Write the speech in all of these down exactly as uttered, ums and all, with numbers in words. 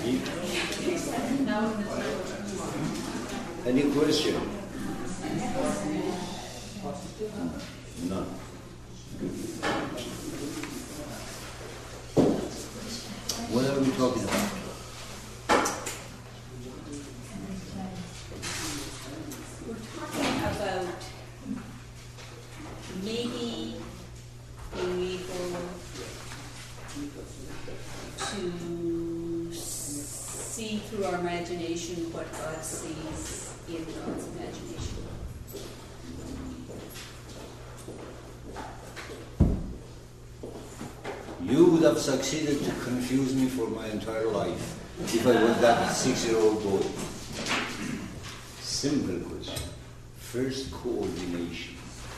Any question? None. What are we talking about? We're talking about maybe being able to see through our imagination what God sees in God's imagination. You would have succeeded to confuse me for my entire life if I was that six-year-old boy. Simple question. First, coordination.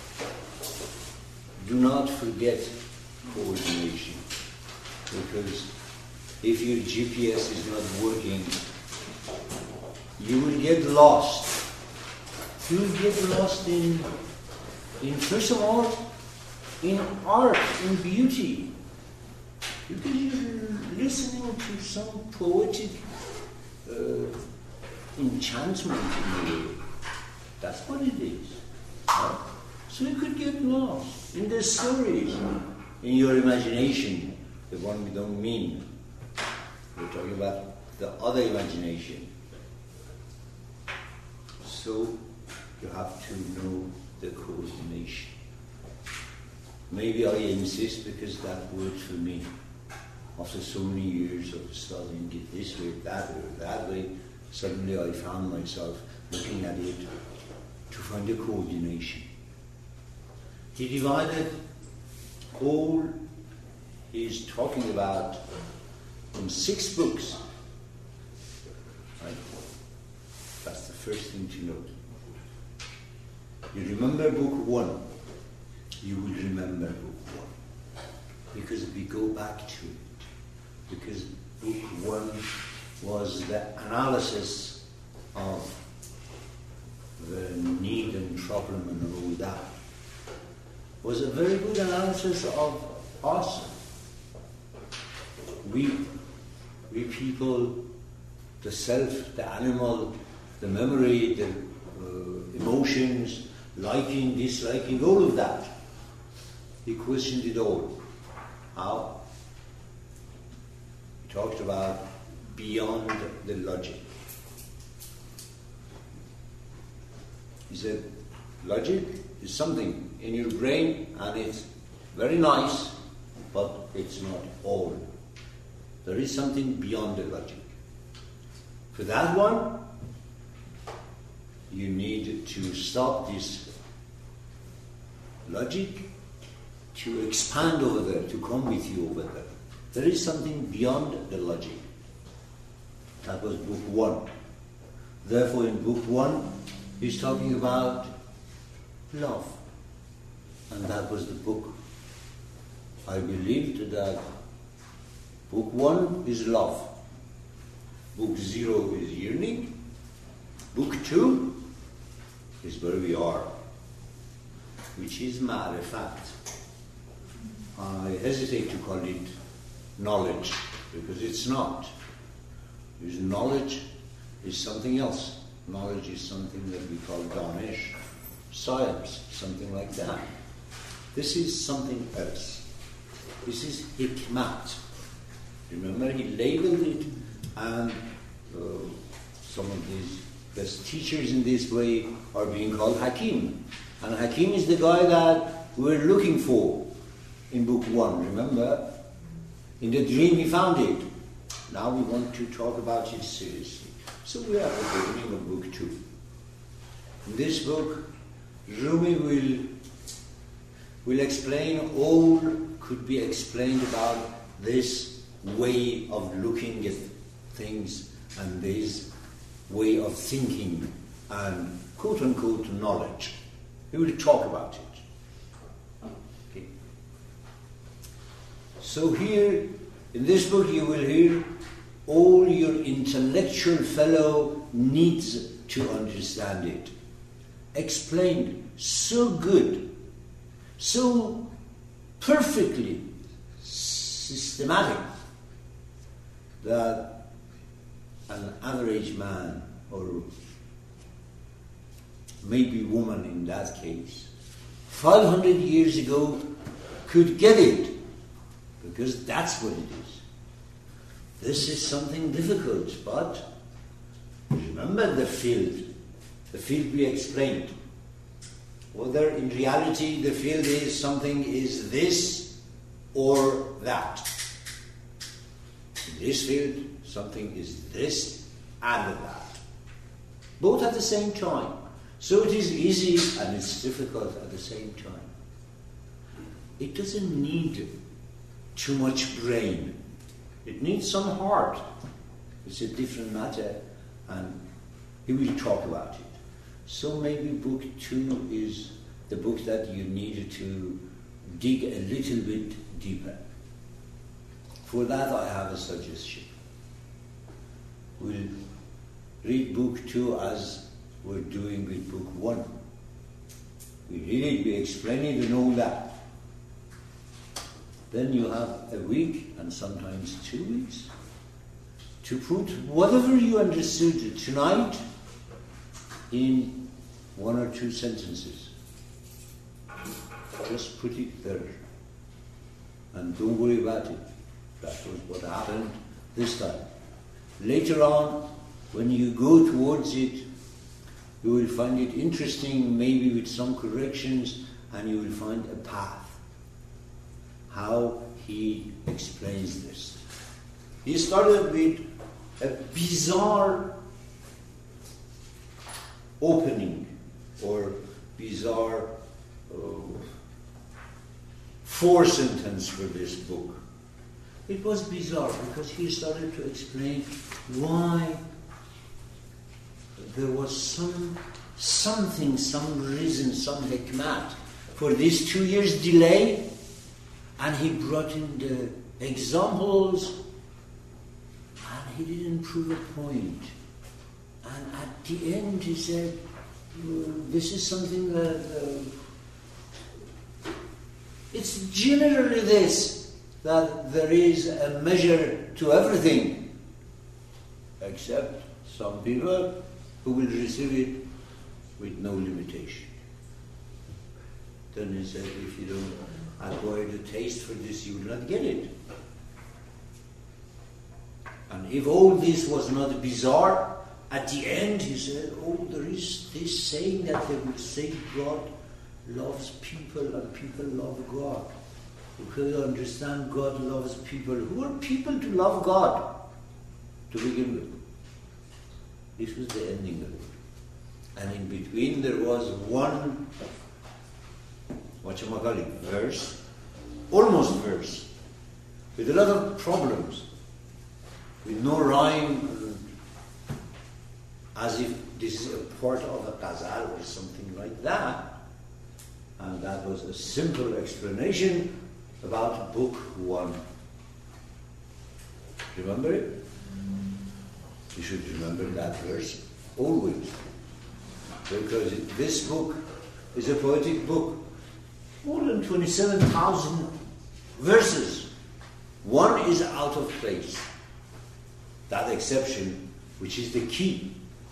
Do not forget coordination, because if your G P S is not working, you will get lost. You will get lost in, in first of all, in art, in beauty. Because you're listening to some poetic uh, enchantment in a way. That's what it is. Right? So you could get lost in the stories, in your imagination, the one we don't mean. We're talking about the other imagination. So you have to know the coordination. Maybe I insist because that works for me. After so many years of studying it this way, that way, that way, suddenly I found myself looking at it to find the coordination. He divided all he's talking about in six books. Right? That's the first thing to note. You remember book one, you will remember book one. Because we go back to it. Because book one was the analysis of the need and problem and all that. Was a very good analysis of us. We, we people, the self, the animal, the memory, the uh, emotions, liking, disliking, all of that. He questioned it all. How? He talked about beyond the logic. He said, logic is something in your brain and it's very nice, but it's not all. There is something beyond the logic. For that one, you need to stop this logic to expand over there, to come with you over there. There is something beyond the logic. That was book one. Therefore, in book one, he's talking about love. And that was the book. I believed that book one is love. Book zero is yearning. Book two is where we are, which is ma'rifat. I hesitate to call it knowledge, because it's not. Because knowledge is something else. Knowledge is something that we call danish, science, something like that. This is something else. This is hikmat. Remember, he labeled it, and uh, some of these best teachers in this way are being called Hakim. And Hakim is the guy that we're looking for in book one. Remember, in the dream he found it. Now we want to talk about it seriously. So we are at the beginning of book two. In this book, Rumi will, will explain all could be explained about this way of looking at things and this way of thinking and quote-unquote knowledge. He will talk about it. Okay. So here, in this book, you will hear all your intellectual fellow needs to understand it. Explained so good, so perfectly systematic, that an average man, or maybe woman in that case, five hundred years ago could get it, because that's what it is. This is something difficult, but remember the field, the field we explained. Whether in reality the field is something is this or that. In this field, something is this and that. Both at the same time. So it is easy and it's difficult at the same time. It doesn't need too much brain. It needs some heart. It's a different matter, and he will talk about it. So maybe book two is the book that you need to dig a little bit deeper. For that I have a suggestion. We'll read book two as we're doing with book one. We read it, we explain it and all that. Then you have a week and sometimes two weeks to put whatever you understood tonight in one or two sentences. Just put it there. And don't worry about it. That was what happened this time. Later on, when you go towards it, you will find it interesting, maybe with some corrections, and you will find a path. How he explains this. He started with a bizarre opening or bizarre uh, four sentence for this book. It was bizarre because he started to explain why there was some something, some reason, some hikmat for this two years delay, and he brought in the examples, and he didn't prove a point. And at the end he said, this is something that uh, it's generally this, that there is a measure to everything, except some people who will receive it with no limitation. Then he said, if you don't acquire the taste for this, you will not get it. And if all this was not bizarre, at the end he said, oh, there is this saying that they will say God loves people and people love God. You could understand God loves people. Who are people to love God to begin with? This was the ending of it. And in between there was one, whatchamacallit, verse, almost verse, with a lot of problems, with no rhyme, as if this is a part of a ghazal or something like that. And that was a simple explanation about book one. Remember it? You should remember that verse always. Because it, this book is a poetic book. More than twenty-seven thousand verses. One is out of place. That exception, which is the key.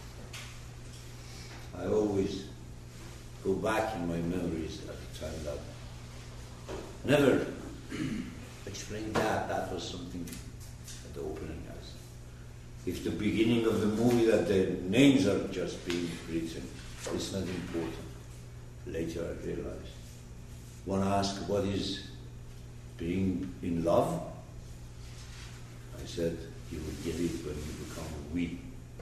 I always go back in my memories at the time that never explained that. That was something at the opening. As if the beginning of the movie that the names are just being written, it's not important. Later I realized. One asked, what is being in love? I said, you will get it when you become we.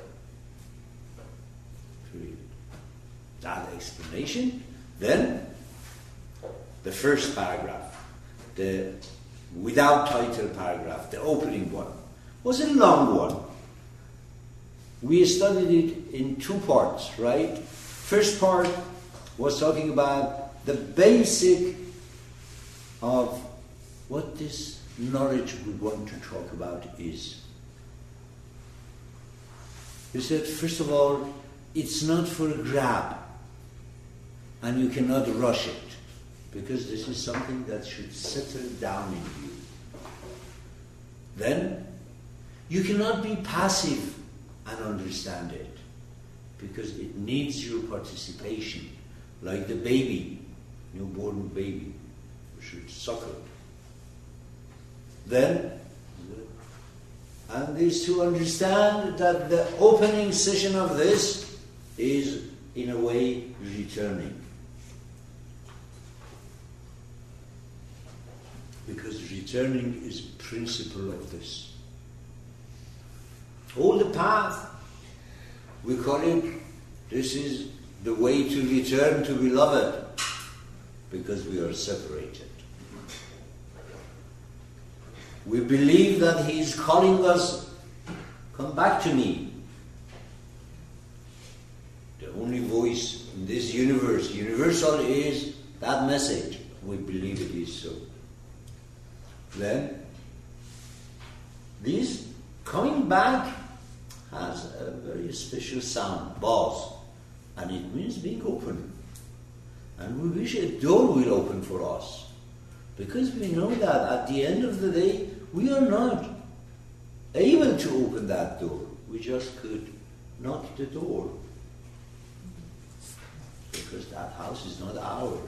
Period. That explanation. Then, the first paragraph, the without title paragraph, the opening one, was a long one. We studied it in two parts, right? First part was talking about the basic of what this knowledge we want to talk about is. He said, first of all, it's not for a grab, and you cannot rush it, because this is something that should settle down in you. Then, you cannot be passive and understand it, because it needs your participation, like the baby, newborn baby, who should suckle. Then, and is to understand that the opening session of this is, in a way, returning. Because returning is principle of this. All the path, we call it, this is the way to return to beloved, because we are separated. We believe that He is calling us, come back to me. The only voice in this universe, universal, is that message. We believe it is so. Then, this coming back has a very special sound, bas, and it means being open. And we wish a door will open for us, because we know that at the end of the day, we are not able to open that door. We just could knock the door, because that house is not ours.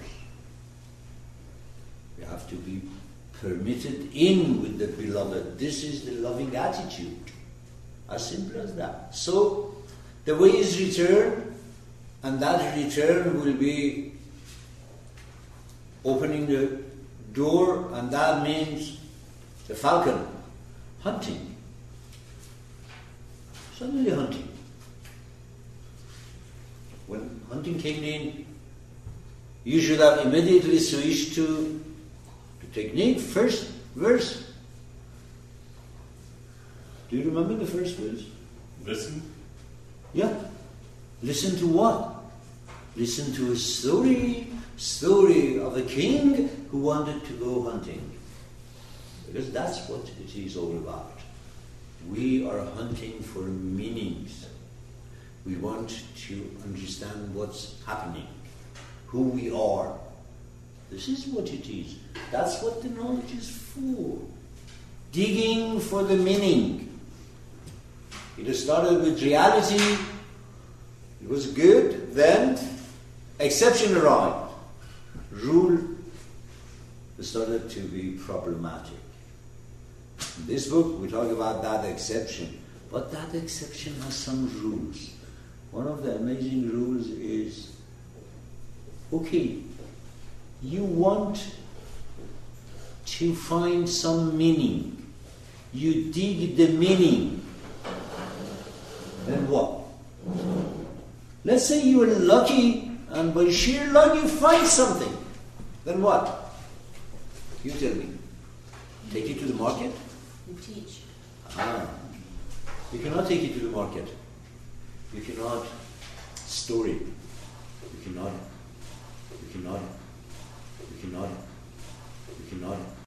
We have to be permitted in with the beloved. This is the loving attitude. As simple as that. So, the way is return, and that return will be opening the door, and that means the falcon hunting. Suddenly hunting. When hunting came in, you should have immediately switched to the technique. First verse. Do you remember the first verse? Listen. Yeah. Listen to what? Listen to a story, story of a king who wanted to go hunting. Because that's what it is all about. We are hunting for meanings. We want to understand what's happening, who we are. This is what it is. That's what the knowledge is for. Digging for the meaning. It started with reality. It was good. Then exception arrived. Rule started to be problematic. In this book, we talk about that exception. But that exception has some rules. One of the amazing rules is, okay, you want to find some meaning. You dig the meaning. Then what? Let's say you are lucky, and by sheer luck you find something. Then what? You tell me. Take it to the market? And teach. Ah. You cannot take it to the market. You cannot store it. You cannot. You cannot. You cannot. You cannot